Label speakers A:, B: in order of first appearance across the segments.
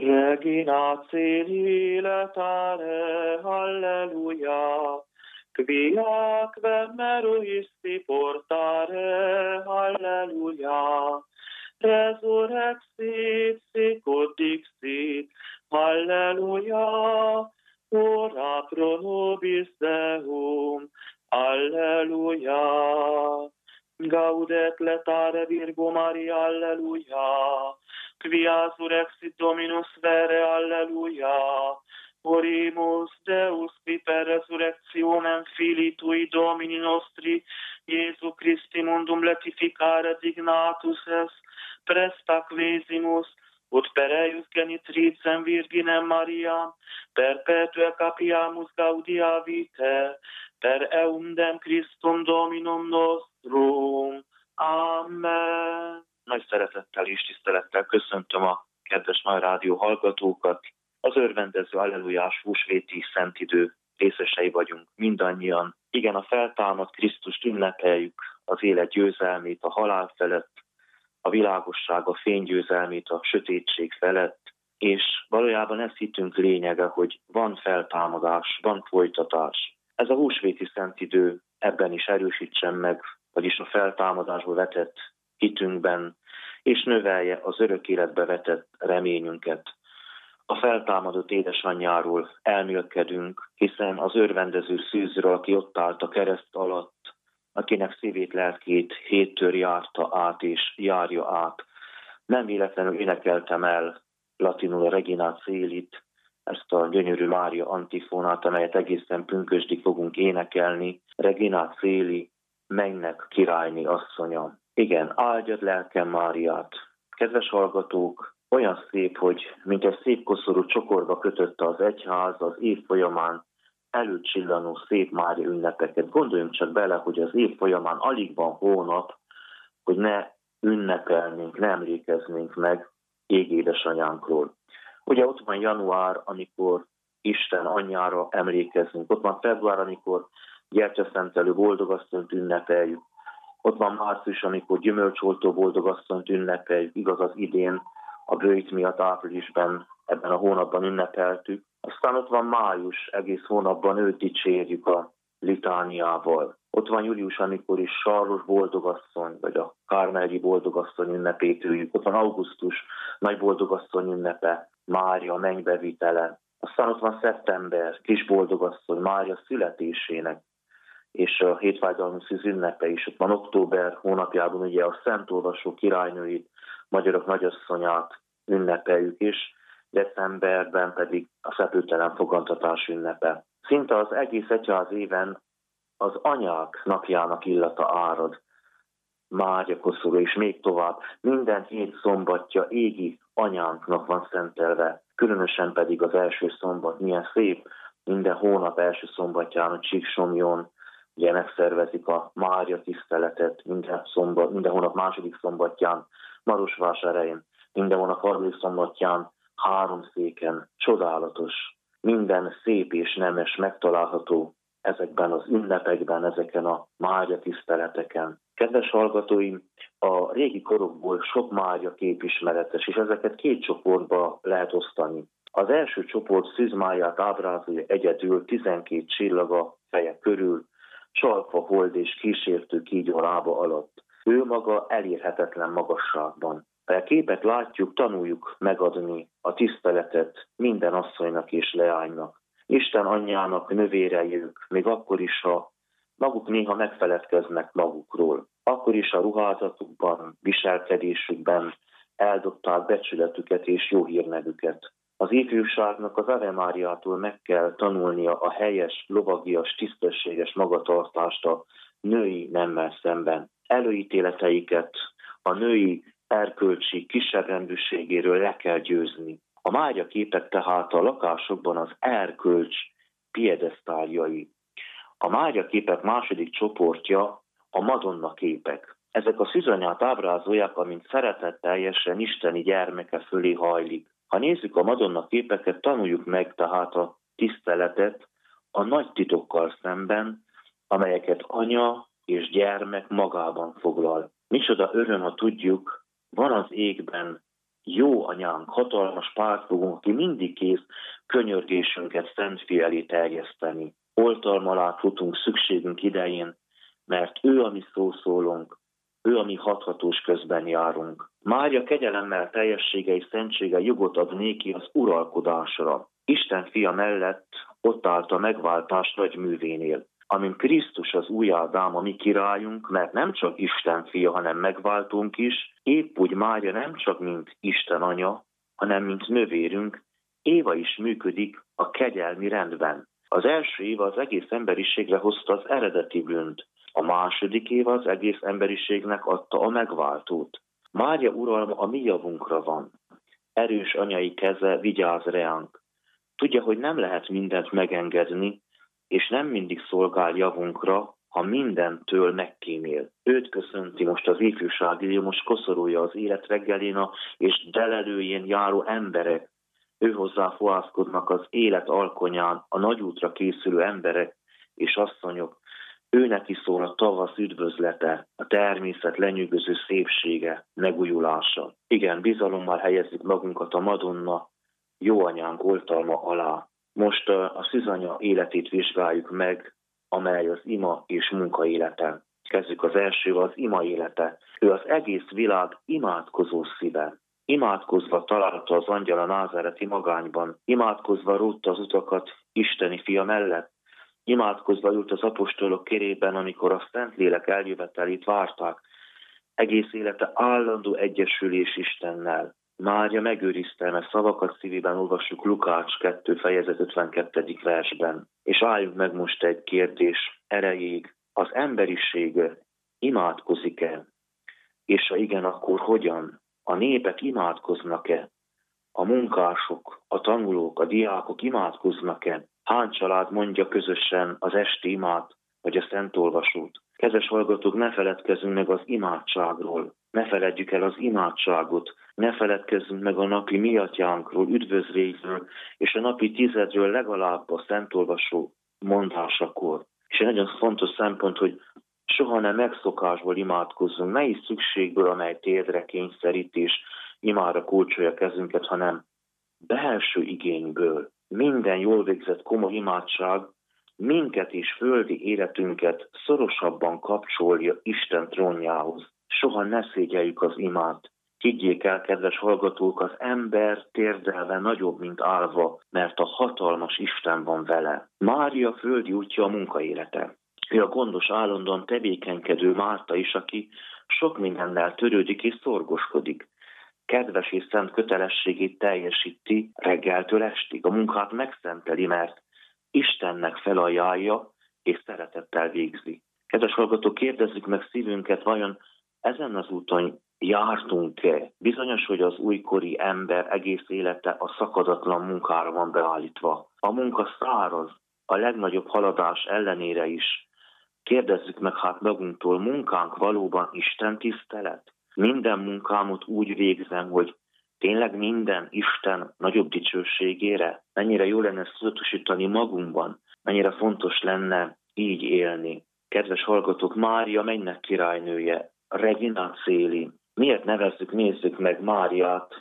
A: Regina Caeli latare, alleluia. Quiac meruisti portare, alleluia. Resurrexit, sicut dixit, alleluia. Ora pro nobis Deum, alleluia. Gaudet letare Virgo Maria, alleluia. Quia surrexit Dominus vere, alleluia. Orimus Deus qui per resurrectionem Filii Tui Domini nostri, Iesu Christi mundum letificare dignatus est, prestaquesimus, ut per eius genitricem Virginem Mariam, perpetue capiamus gaudia vitae, per eundem Christum Dominum nostrum. Amen. Nagy szeretettel és tisztelettel köszöntöm a kedves Nagy Rádió hallgatókat. Az örvendező allelujás húsvéti szentidő részesei vagyunk mindannyian. Igen, a feltámadt Krisztust ünnepeljük, az élet győzelmét a halál felett, a világosság, a fény győzelmét a sötétség felett, és valójában ez hitünk lényege, hogy van feltámadás, van folytatás. Ez a húsvéti szentidő ebben is erősítsen meg, vagyis a feltámadásba vetett hitünkben, és növelje az örök életbe vetett reményünket. A feltámadott édesanyjáról elmélkedünk, hiszen az örvendező szűzről, aki ott állt a kereszt alatt, akinek szívét, lelkét héttől járta át és járja át. Nem véletlenül énekeltem el latinul a Regina Caelit, ezt a gyönyörű Mária antifonát, amelyet egészen pünkösdig fogunk énekelni. Regina Caeli, mennek királyné asszonya. Igen, áldjad lelkem Máriát. Kedves hallgatók, olyan szép, hogy mint egy szép koszorú csokorba kötötte az egyház az év folyamán előcsillanó szép Mária ünnepeket. Gondoljunk csak bele, hogy az év folyamán alig van hónap, hogy ne ünnepelnénk, ne emlékeznénk meg égédesanyánkról. Ugye ott van január, amikor Isten anyjára emlékezünk. Ott van február, amikor gyertyaszentelő boldogasszonyt ünnepeljük. Ott van március, amikor gyümölcsoltó boldogasszonyt ünnepeljük. Igaz, az idén a bőjt miatt áprilisban ebben a hónapban ünnepeltük. Aztán ott van május, egész hónapban őt dicsérjük a litániával. Ott van július, amikor is Sarlos boldogasszony, vagy a Kármeli boldogasszony ünnepét üljük. Ott van augusztus, nagy boldogasszony ünnepe, Mária mennybevitele. Aztán ott van szeptember, kis boldogasszony, Mária születésének, és a hétfájdalmi szűz ünnepe is. Ott van október hónapjában ugye a Szent Olvasó királynőit, magyarok nagyasszonyát ünnepeljük is, decemberben pedig a Szeplőtelen fogantatás ünnepe. Szinte az egész egyház éven az anyák napjának illata árad, Mária koszorú, és még tovább. Minden hét szombatja égi anyánknak van szentelve, különösen pedig az első szombat. Milyen szép, minden hónap első szombatján a Csíksomjon ugye megszervezik a Mária tiszteletet, minden hónap második szombatján Marosvásárhelyen, minden hónap harmadik szombatján Háromszéken. Csodálatos, minden szép és nemes megtalálható ezekben az ünnepekben, ezeken a Mária tiszteleteken. Kedves hallgatóim, a régi korokból sok Mária kép ismeretes, és ezeket két csoportba lehet osztani. Az első csoport Szűz Máriát ábrázolja egyedül, 12 csillaga feje körül, csalkva hold és kísértő kígyó lába alatt. Ő maga elérhetetlen magasságban. Ha a képet látjuk, tanuljuk megadni a tiszteletet minden asszonynak és leánynak. Isten anyjának növérei ők, még akkor is, ha maguk néha megfeledkeznek magukról. Akkor is a ruházatukban, viselkedésükben eldobták becsületüket és jó hírnevüket. Az ifjúságnak az Ave Máriától meg kell tanulnia a helyes, lovagias, tisztességes magatartást a női nemmel szemben. Előítéleteiket a női erkölcsi kisebbrendűségéről le kell győzni. A Mária képek tehát a lakásokban az erkölcs piedesztáljai. A Mária képek második csoportja a Madonna képek. Ezek a szűzanyát ábrázolják, amint szeretetteljesen isteni gyermeke fölé hajlik. Ha nézzük a Madonna képeket, tanuljuk meg tehát a tiszteletet a nagy titokkal szemben, amelyeket anya és gyermek magában foglal. Micsoda öröm, ha tudjuk, van az égben
B: Jó anyánk, hatalmas pártfogunk, aki mindig kész könyörgésünket Szent Fia elé terjeszteni. Oltalma alá futunk szükségünk idején, mert ő a mi szószólónk, ő a mi hathatós közben járunk. Mária kegyelemmel, teljessége és szentsége jogot ad néki az uralkodásra. Isten Fia mellett ott állt a megváltás nagy művénél, amint Krisztus az új Ádám, a mi királyunk, mert nem csak Isten Fia, hanem megváltunk is, épp úgy Mária nem csak mint Isten anya, hanem mint nővérünk, Éva is működik a kegyelmi rendben. Az első Éva az egész emberiségre hozta az eredeti bűnt, a második Éva az egész emberiségnek adta a megváltót. Mária uralma a mi javunkra van. Erős anyai keze vigyáz reánk. Tudja, hogy nem lehet mindent megengedni, és nem mindig szolgál javunkra, ha mindentől megkímél. Őt köszönti most az ifjúsági, most koszorúja az élet reggelén és delelőjén járó emberek. Ő hozzá fohászkodnak az élet alkonyán a nagyútra készülő emberek és asszonyok. Őneki szól a tavasz üdvözlete, a természet lenyűgöző szépsége, megújulása. Igen, bizalommal helyezzük magunkat a Madonna jó anyánk oltalma alá. Most a szűzanya életét vizsgáljuk meg, amely az ima és munka élete. Kezdjük az elsővel, az ima élete. Ő az egész világ imádkozó szíve. Imádkozva találta az angyal a názáreti magányban, imádkozva rótta az utakat Isteni Fia mellett, imádkozva ült az apostolok körében, amikor a Szentlélek eljövetelét várták. Egész élete állandó egyesülés Istennel. Mária megőrizte, mert szavakat szívében olvassuk Lukács 2 fejezet 52. versben. És álljunk meg most egy kérdés erejéig. Az emberiség imádkozik-e? És ha igen, akkor hogyan? A népek imádkoznak-e? A munkások, a tanulók, a diákok imádkoznak-e? Hány család mondja közösen az esti imát, vagy a szentolvasót? Kedves hallgatók, ne feledkezzünk meg az imádságról. Ne feledjük el az imádságot. Ne feledkezzünk meg a napi mi atyánkról, üdvözlékről, és a napi 10-ről legalább a szentolvasó mondásakor. És egy nagyon fontos szempont, hogy soha nem megszokásból imádkozzunk, ne is szükségből, amely térdre kényszerít és imára kulcsolja kezünket, hanem belső igényből. Minden jól végzett komoly imádság minket és földi életünket szorosabban kapcsolja Isten trónjához. Soha ne szégyeljük az imát. Higgyék el, kedves hallgatók, az ember térdelve nagyobb, mint állva, mert a hatalmas Isten van vele. Mária földi útja a munkaélete. Ő a gondos, állandóan tevékenykedő Márta is, aki sok mindennel törődik és szorgoskodik. Kedves és szent kötelességét teljesíti reggeltől estig. A munkát megszenteli, mert Istennek felajánlja és szeretettel végzi. Kedves hallgatók, kérdezzük meg szívünket, vajon ezen az úton jártunk-e? Bizonyos, hogy az újkori ember egész élete a szakadatlan munkára van beállítva. A munka száraz, a legnagyobb haladás ellenére is. Kérdezzük meg hát magunktól, munkánk valóban Isten tisztelet? Minden munkámot úgy végzem, hogy tényleg minden Isten nagyobb dicsőségére? Mennyire jó lenne ezt tudatosítani magunkban? Mennyire fontos lenne így élni? Kedves hallgatók, Mária mennynek királynője, Regina Coeli. Miért nézzük meg Máriát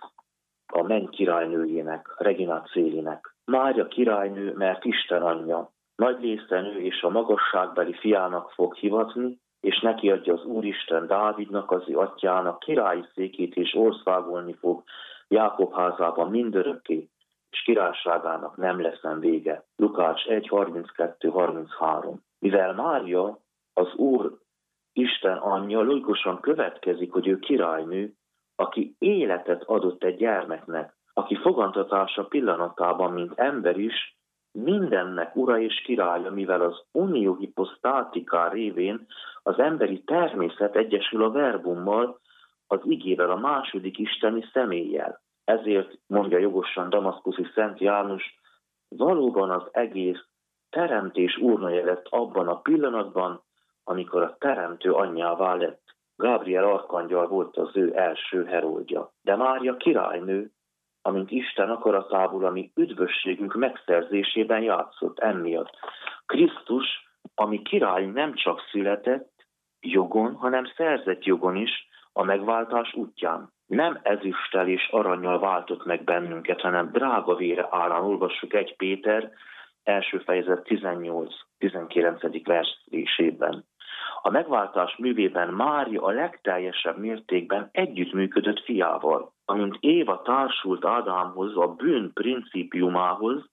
B: a menny királynőjének, Regina Coelinek. Mária királynő, mert Isten anyja. Nagy lészenő és a magasságbeli fiának fog hivatni, és neki adja az Úristen Dávidnak, az ő atyának királyi székét, és országolni fog Jákob házában mindörökké, és királyságának nem leszen vége. Lukács 1, 32, 33. Mivel Mária az Úr Isten anyja, logikusan következik, hogy ő királynő, aki életet adott egy gyermeknek, aki fogantatása pillanatában, mint ember is, mindennek ura és királya, mivel az unió hiposztátiká révén az emberi természet egyesül a verbummal, az igével, a második isteni személlyel. Ezért mondja jogosan damaszkuszi Szent János, valóban az egész teremtés úrnaja lett abban a pillanatban, amikor a teremtő anyjává lett. Gabriel arkangyal volt az ő első heródja. De Mária királynő, amint Isten akaratából, ami üdvösségünk megszerzésében játszott emiatt. Krisztus, ami király nem csak született jogon, hanem szerzett jogon is a megváltás útján. nem ezüsttel és arannyal váltott meg bennünket, hanem drága vére árán. Olvassuk 1 Péter első fejezet 18-19. versében. A megváltás művében Mária a legteljesebb mértékben együttműködött fiával. Amint Éva társult Ádámhoz, a bűn principiumához,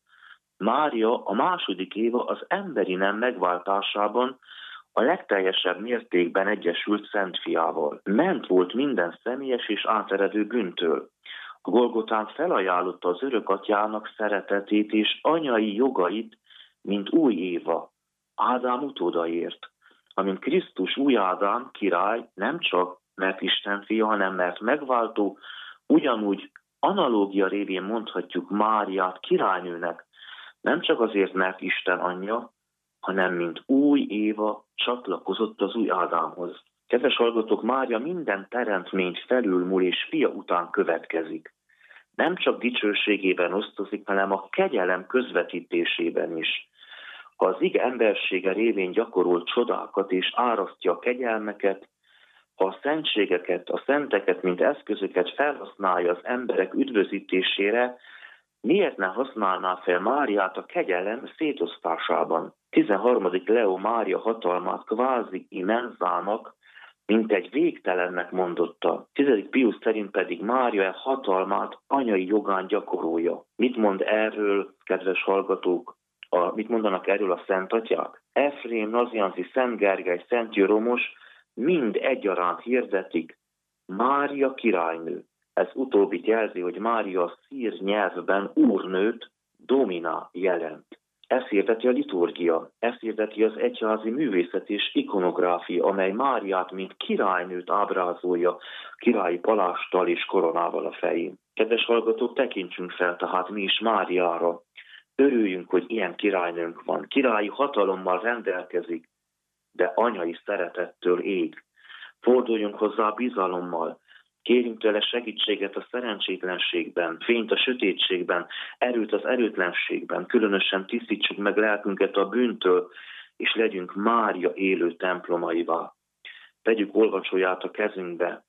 B: Mária, a második Éva az emberi nem megváltásában a legteljesebb mértékben egyesült Szent Fiával. Ment volt minden személyes és áteredő bűntől. A Golgotán felajánlotta az Örökatyának szeretetét és anyai jogait, mint új Éva, Ádám utódaért. Amint Krisztus új Ádám, király, nem csak mert Isten fia, hanem mert megváltó, ugyanúgy analógia révén mondhatjuk Máriát királynőnek, nem csak azért, mert Isten anyja, hanem mint új Éva csatlakozott az új Ádámhoz. Kedves hallgatók, Mária minden teremtményt felülmúl és fia után következik. Nem csak dicsőségében osztozik, hanem a kegyelem közvetítésében is. Ha az ige embersége révén gyakorol csodákat és árasztja a kegyelmeket, ha a szentségeket, a szenteket, mint eszközöket felhasználja az emberek üdvözítésére, miért ne használná fel Máriát a kegyelem szétosztásában? 13. Leó Mária hatalmát kvázi immenzának, mint egy végtelennek mondotta. 10. Pius szerint pedig Mária hatalmát anyai jogán gyakorolja. Mit mond erről, kedves hallgatók? Mit mondanak erről a Szent Atyák? Efrém, Nazianzi, Szent Gergely, Szent Jeromos mind egyaránt hirdetik, Mária királynő. Ez utóbbit jelzi, hogy Mária a szír nyelvben úrnőt, domina jelent. Ez hirdeti a liturgia, ez hirdeti az egyházi művészet és ikonográfia, amely Máriát, mint királynőt ábrázolja, királyi palásttal és koronával a fején. Kedves hallgatók, tekintsünk fel tehát mi is Máriára. Örüljünk, hogy ilyen királynőnk van. Királyi hatalommal rendelkezik, de anyai szeretettől ég. Forduljunk hozzá bizalommal. Kérjünk tőle segítséget a szerencsétlenségben, fényt a sötétségben, erőt az erőtlenségben, különösen tisztítsuk meg lelkünket a bűntől, és legyünk Mária élő templomaivá. Vegyük olvasóját a kezünkbe.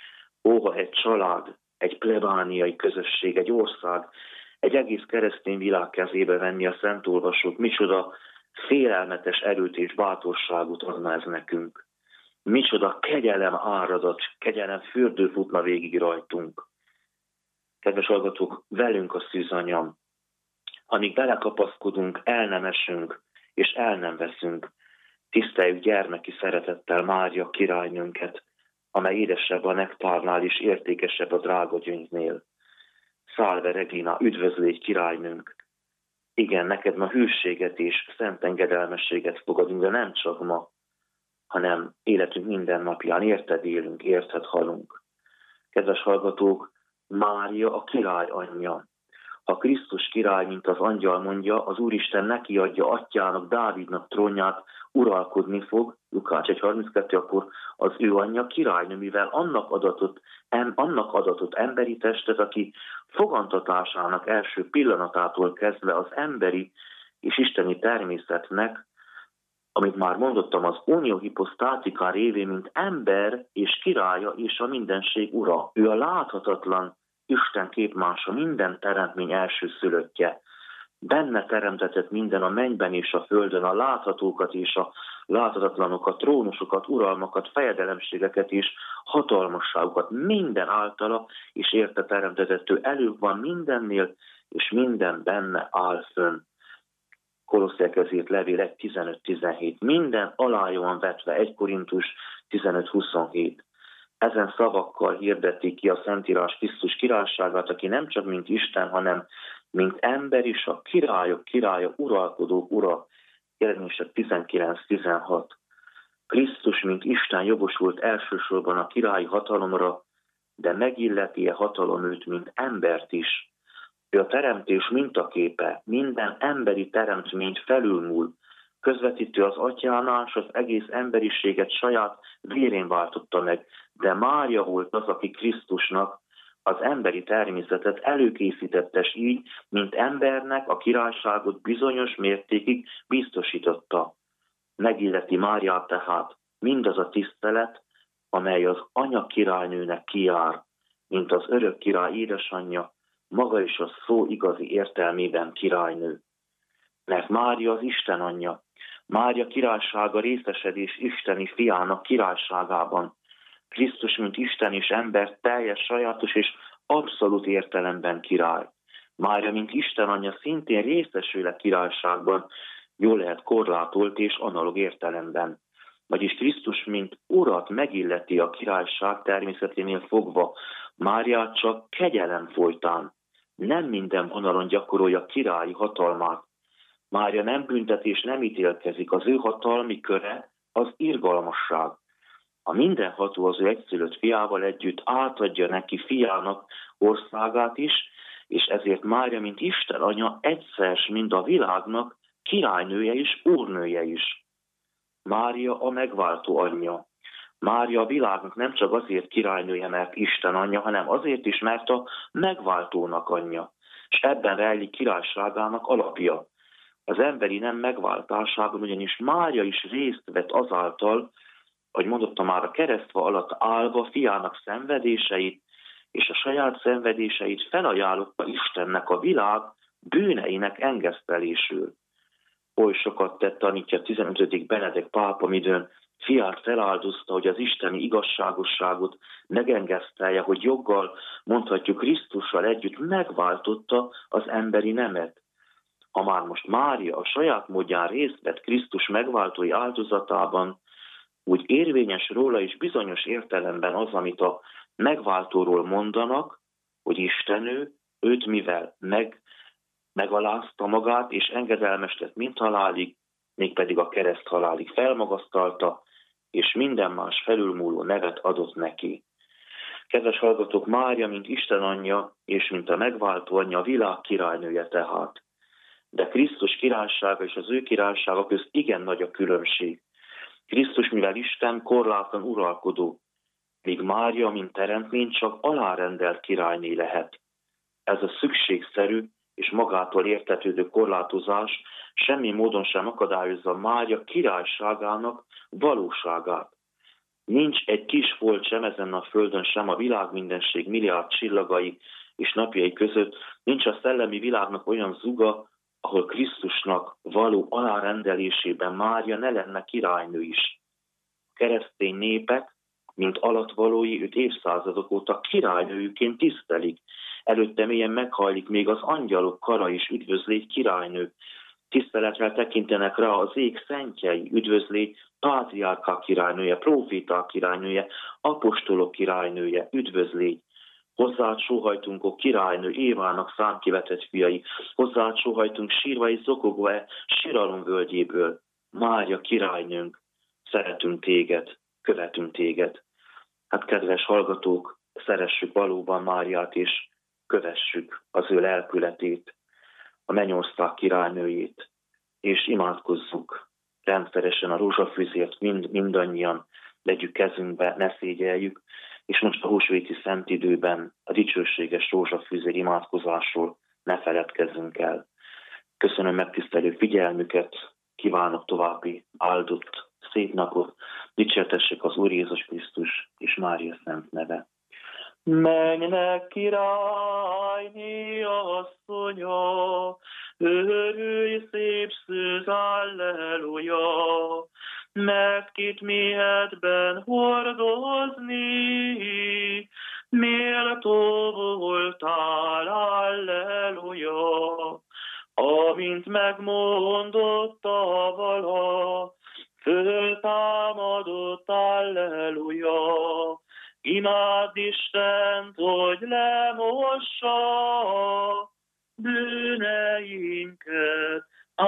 B: Óha egy család, egy plebániai közösség, egy ország, egy egész keresztény világ kezébe venni a szent olvasót, micsoda félelmetes erőt és bátorságot adna ez nekünk. Micsoda kegyelem áradat, kegyelem fürdő futna végig rajtunk. Kedves hallgatók, velünk a szűzanyam. Amíg belekapaszkodunk, el nem esünk, és el nem veszünk. Tiszteljük gyermeki szeretettel Mária királynőnket, amely édesebb a nektárnál és értékesebb a drága gyöngynél. Salve Regina, üdvözlégy királynőnk! Igen, neked ma hűséget és szent engedelmességet fogadunk, de nem csak ma, hanem életünk minden napján érted élünk, érted halunk. Kedves hallgatók, Mária a király anyja. Ha Krisztus király, mint az angyal mondja, az Úristen neki adja atyának, Dávidnak trónját, uralkodni fog, Lukács 1.32, akkor az ő anyja királynő, mivel annak adatott emberi testet, aki fogantatásának első pillanatától kezdve az emberi és isteni természetnek, amit már mondottam, az unió hiposztátika révén, mint ember és királya és a mindenség ura. Ő a láthatatlan Isten képmása, minden teremtmény elsőszülöttje. Benne teremtetett minden a mennyben és a földön, a láthatókat és a láthatatlanokat, trónusokat, uralmakat, fejedelemségeket és hatalmasságokat. Minden általa és érte teremtetett, ő előbb van mindennél, és minden benne áll fönn. Kolosszaiakhoz írt levél 1.15-17. Minden alája van vetve, 1 Korintus 15.27. Ezen szavakkal hirdetik ki a Szentírás Krisztus királyságát, aki nem csak mint Isten, hanem mint ember is, a királyok királya, uralkodók ura. Jelenések 19.16. Krisztus, mint Isten jogosult elsősorban a királyi hatalomra, de megilleti a hatalom őt, mint embert is. Ő a teremtés mintaképe, minden emberi teremtményt felülmúl, közvetítő az atyánál, és az egész emberiséget saját vérén váltotta meg, de Mária volt az, aki Krisztusnak az emberi természetet előkészítette, és így, mint embernek a királyságot bizonyos mértékig biztosította. Megilleti Máriát tehát mindaz a tisztelet, amely az anya királynőnek kijár, mint az örök király édesanyja, maga is a szó igazi értelmében királynő. Mert Mária az Isten anyja, Mária királysága részesedés isteni fiának királyságában. Krisztus, mint Isten és ember, teljes, sajátos és abszolút értelemben király. Mária, mint Isten anyja, szintén részesül a királyságban, jól lehet korlátolt és analóg értelemben. Vagyis Krisztus, mint urat megilleti a királyság természeténél fogva, Máriát csak kegyelem folytán, nem minden vonalon gyakorolja királyi hatalmát. Mária nem büntet és nem ítélkezik, az ő hatalmi köre az irgalmasság. A mindenható az ő egyszülött fiával együtt átadja neki fiának országát is, és ezért Mária, mint Isten anya, egyszer mind a világnak királynője és úrnője is. Mária a megváltó anyja. Mária a világnak nem csak azért királynője, mert Isten anyja, hanem azért is, mert a megváltónak anyja. És ebben rejlik királyságának alapja. Az emberi nem megváltásában ugyanis Mária is részt vett azáltal, hogy mondottam már, a keresztfa alatt állva fiának szenvedéseit és a saját szenvedéseit felajánlotta Istennek a világ bűneinek engesztelésül. Oly sokat tett, tanítja 15. Benedek pápa, midőn fiát feláldozta, hogy az isteni igazságosságot megengesztelje, hogy joggal, mondhatjuk Krisztussal együtt megváltotta az emberi nemet. Ha már most Mária a saját módján részt vett Krisztus megváltói áldozatában, úgy érvényes róla is bizonyos értelemben az, amit a megváltóról mondanak, hogy Isten őt mivel megalázta magát, és engedelmeskedett mind halálig, mégpedig a kereszt halálig felmagasztalta, és minden más felülmúló nevet adott neki. Kedves hallgatók, Mária, mint Isten anyja, és mint a megváltó anyja, a világ királynője tehát. De Krisztus királysága és az ő királysága közt igen nagy a különbség. Krisztus, mivel Isten, korlátlan uralkodó, míg Mária, mint teremtmény, csak alárendelt királyné lehet. Ez a szükségszerű és magától értetődő korlátozás semmi módon sem akadályozza Mária királyságának valóságát. Nincs egy kis folt sem ezen a földön, sem a világ mindenség milliárd csillagai és napjai között, nincs a szellemi világnak olyan zuga, ahol Krisztusnak való alárendelésében Mária ne lenne királynő is. A keresztény népek, mint alattvalói, őt évszázadok óta királynőjüként tisztelik. Előtte mélyen meghajlik még az angyalok kara is, üdvözlégy királynő. Tisztelettel tekintenek rá az ég szentjei, üdvözlégy pátriárkák királynője, próféták királynője, apostolok királynője, üdvözlégy. Hozzád sóhajtunk, ó királynő, Évának számkivetett fiai, hozzád sóhajtunk sírva és zokogva síralom völgyéből. Mária királynőnk, szeretünk téged, követünk téged. Hát kedves hallgatók, szeressük valóban Máriát, és kövessük az ő lelkületét, a mennyország királynőjét, és imádkozzuk rendszeresen a rózsafűzért mindannyian, vegyük kezünkbe, ne szégyeljük, és most a húsvéti szentidőben a dicsőséges rózsafűzér imádkozásról ne feledkezzünk el. Köszönöm megtisztelő figyelmüket, kívánok további áldott szép napot, dicsértessék az Úr Jézus Krisztus és Mária szent neve.
A: Mennek királyné asszonya, örülj szép szűz, alleluja, mert kit méhetben hordozni, méltó voltál, alleluja, amint megmondotta vala, föltámadott, alleluja. Imádd Istent, hogy lemossa bűneinket,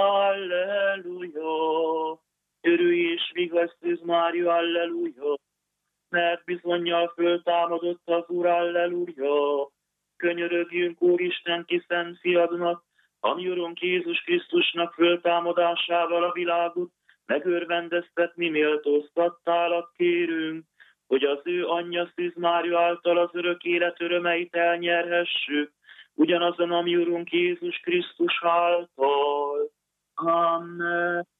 A: alleluja. Örülj és vigaszd szűz Mária, alleluja, mert bizonnyal föltámadott az Úr, alleluja. Könyörögjünk Úristen ki szent fiadnak, ami Urunk Jézus Krisztusnak föltámadásával a világot megörvendeztetni méltóztattálak, kérünk, hogy az ő anyja Szűz Mária által az örök élet örömeit elnyerhessük, ugyanazon, ami Urunk Jézus Krisztus által. Amen.